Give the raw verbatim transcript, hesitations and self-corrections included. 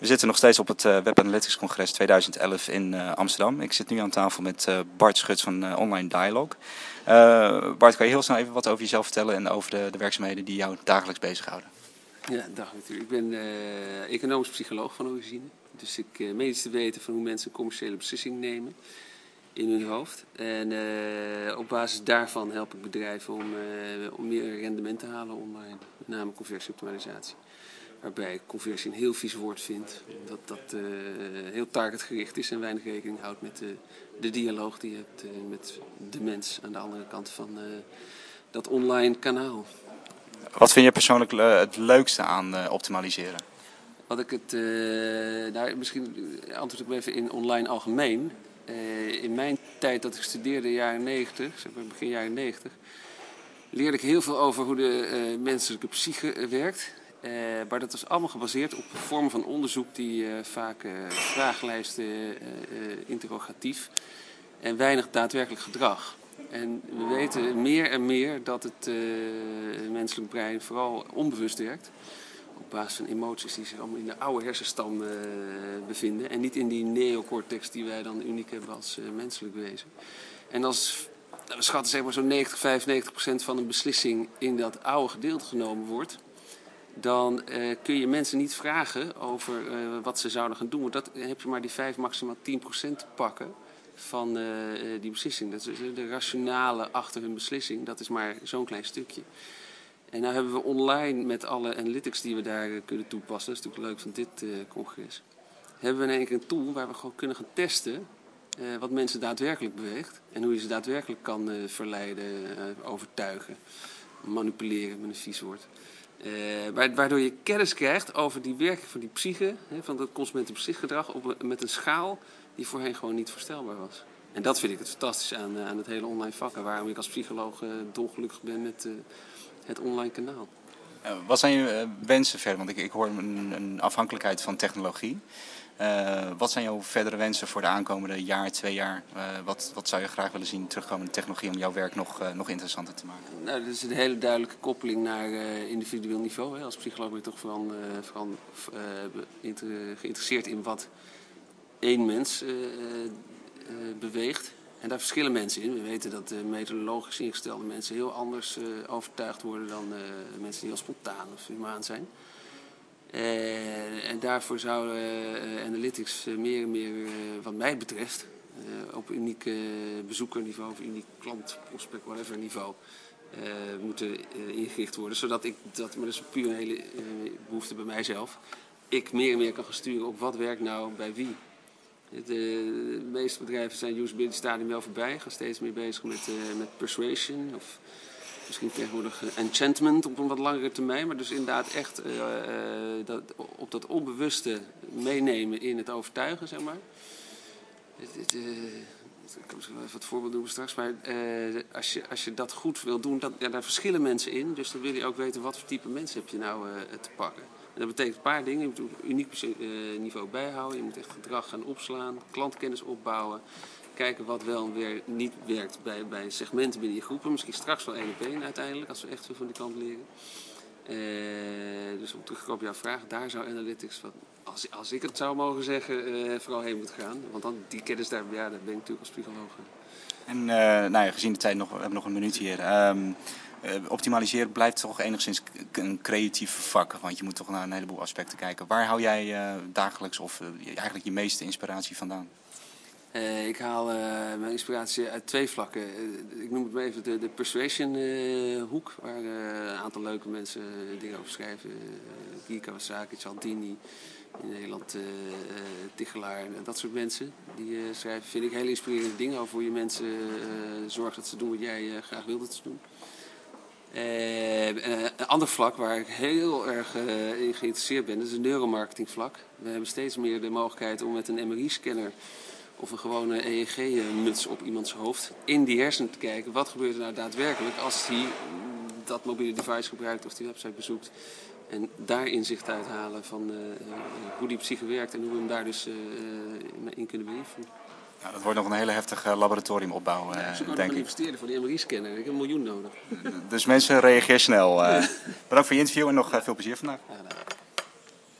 We zitten nog steeds op het uh, Web Analytics Congres tweeduizend elf in uh, Amsterdam. Ik zit nu aan tafel met uh, Bart Schuts van uh, Online Dialogue. Uh, Bart, kan je heel snel even wat over jezelf vertellen en over de, de werkzaamheden die jou dagelijks bezighouden? Ja, dag natuurlijk. Ik ben uh, economisch psycholoog van origine. Dus ik uh, meen iets te weten van hoe mensen een commerciële beslissing nemen in hun hoofd. En uh, op basis daarvan help ik bedrijven om, uh, om meer rendement te halen online. Met name conversieoptimalisatie. Waarbij ik conversie een heel vies woord vind. Dat dat uh, heel targetgericht is en weinig rekening houdt met de, de dialoog die je hebt uh, met de mens aan de andere kant van uh, dat online kanaal. Wat vind je persoonlijk uh, het leukste aan uh, optimaliseren? Wat ik het, uh, nou, misschien antwoord ik even in online algemeen. Uh, in mijn tijd dat ik studeerde, jaren negentig, zeg maar begin jaren negentig, leerde ik heel veel over hoe de uh, menselijke psyche werkt. Uh, maar dat was allemaal gebaseerd op vormen van onderzoek die uh, vaak uh, vragenlijsten, uh, uh, interrogatief en weinig daadwerkelijk gedrag. En we weten meer en meer dat het uh, menselijk brein vooral onbewust werkt. Op basis van emoties die zich allemaal in de oude hersenstam uh, bevinden. En niet in die neocortex die wij dan uniek hebben als uh, menselijk wezen. En als we schatten zeg maar zo'n negentig, vijfennegentig procent van een beslissing in dat oude gedeelte genomen wordt, dan uh, kun je mensen niet vragen over uh, wat ze zouden gaan doen. Want dat heb je maar die vijf, maximaal tien procent te pakken van uh, die beslissing. Dat is de rationale achter hun beslissing. Dat is maar zo'n klein stukje. En nou hebben we online met alle analytics die we daar uh, kunnen toepassen, dat is natuurlijk leuk van dit uh, congres, hebben we in één keer een tool waar we gewoon kunnen gaan testen uh, wat mensen daadwerkelijk beweegt. En hoe je ze daadwerkelijk kan uh, verleiden, uh, overtuigen, manipuleren met een vies woord. Uh, waardoor je kennis krijgt over die werking van die psyche, hè, van dat consumentenpsychgedrag, op, met een schaal die voorheen gewoon niet voorstelbaar was. En dat vind ik het fantastisch aan, uh, aan het hele online vak. En waarom ik als psycholoog uh, dolgelukkig ben met uh, het online kanaal. Uh, wat zijn je uh, wensen verder? Want ik, ik hoor een, een afhankelijkheid van technologie. Uh, wat zijn jouw verdere wensen voor de aankomende jaar, twee jaar? Uh, wat, wat zou je graag willen zien terugkomen in de technologie om jouw werk nog, uh, nog interessanter te maken? Nou, dat is een hele duidelijke koppeling naar uh, individueel niveau. Hè. Als psycholoog ben je toch vooral, uh, vooral uh, inter- geïnteresseerd in wat één mens uh, uh, beweegt. En daar verschillen mensen in. We weten dat uh, methodologisch ingestelde mensen heel anders uh, overtuigd worden dan uh, mensen die heel spontaan of humaan zijn. Uh, en daarvoor zou uh, analytics uh, meer en meer, uh, wat mij betreft, uh, op uniek uh, bezoekerniveau of uniek klantprospect, whatever niveau, uh, moeten uh, ingericht worden. Zodat ik, dat, maar dat is puur een hele uh, behoefte bij mijzelf, ik meer en meer kan gaan sturen op wat werkt nou bij wie. De, de meeste bedrijven zijn usability stadium wel voorbij, gaan steeds meer bezig met, uh, met persuasion of misschien tegenwoordig enchantment op een wat langere termijn. Maar dus inderdaad echt uh, uh, dat, op dat onbewuste meenemen in het overtuigen, zeg maar. Het, het, uh, ik kan misschien wel even wat voorbeeld doen straks. Maar uh, als, je, als je dat goed wil doen, dat, ja, daar verschillen mensen in. Dus dan wil je ook weten wat voor type mensen heb je nou uh, te pakken. En dat betekent een paar dingen. Je moet een uniek uh, niveau bijhouden. Je moet echt gedrag gaan opslaan, klantkennis opbouwen. Kijken wat wel en weer niet werkt bij, bij segmenten binnen je groepen. Misschien straks wel één op één uiteindelijk, als we echt veel van die kant leren. Uh, dus om terug op jouw vraag, daar zou analytics, wat, als, als ik het zou mogen zeggen, uh, vooral heen moeten gaan. Want dan, die kennis daar, ja, daar ben ik natuurlijk als psycholoog. En uh, nou ja, gezien de tijd, nog, we hebben nog een minuut hier. Um, uh, optimaliseren blijft toch enigszins k- een creatief vak. Want je moet toch naar een heleboel aspecten kijken. Waar hou jij uh, dagelijks of uh, eigenlijk je meeste inspiratie vandaan? Uh, ik haal uh, mijn inspiratie uit twee vlakken. Uh, ik noem het maar even de, de persuasion uh, hoek, waar uh, een aantal leuke mensen uh, dingen over schrijven. Uh, Guy Kawasaki, Cialdini, in Nederland uh, uh, Tichelaar en dat soort mensen. Die uh, schrijven, vind ik, hele inspirerende dingen over hoe je mensen uh, zorgt dat ze doen wat jij uh, graag wil dat ze doen. Uh, uh, een ander vlak waar ik heel erg uh, in geïnteresseerd ben, dat is het neuromarketing vlak. We hebben steeds meer de mogelijkheid om met een M R I-scanner of een gewone E E G-muts op iemands hoofd in die hersenen te kijken. Wat gebeurt er nou daadwerkelijk als hij dat mobiele device gebruikt of die website bezoekt. En daar inzicht uithalen van uh, hoe die psyche werkt en hoe we hem daar dus uh, in kunnen beïnvloeden. Nou, dat wordt nog een hele heftige laboratoriumopbouw, uh, ja, denk ik. Investeren voor die M R I-scanner. Ik heb een miljoen nodig. Dus mensen, reageer snel. Uh, bedankt voor je interview en nog uh, veel plezier vandaag. Ja,